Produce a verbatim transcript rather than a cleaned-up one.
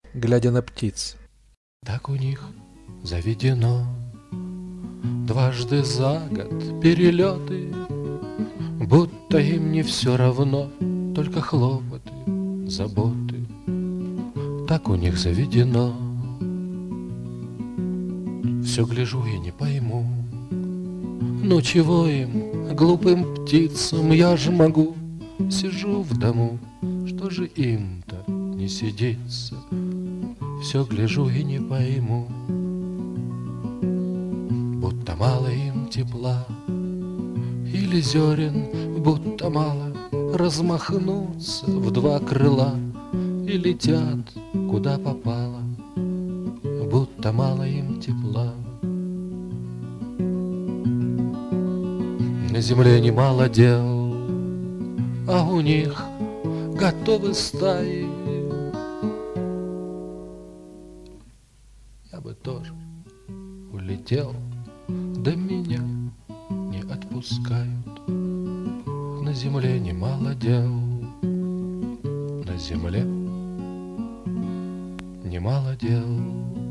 глядя на птиц. Так у них заведено дважды за год перелеты, будто им не все равно, только хлопоты, заботы. Так у них заведено. Все гляжу и не пойму, ну чего им, глупым птицам, я же могу. Сижу в дому, что же им-то не сидится. Все гляжу и не пойму, будто мало им тепла, или зерен, будто мало, размахнуться в два крыла и летят, куда попало, будто мало им тепла. На земле немало дел, а у них готовы стаи. Я бы тоже улетел, да меня не отпускают. На земле немало дел, на земле немало дел.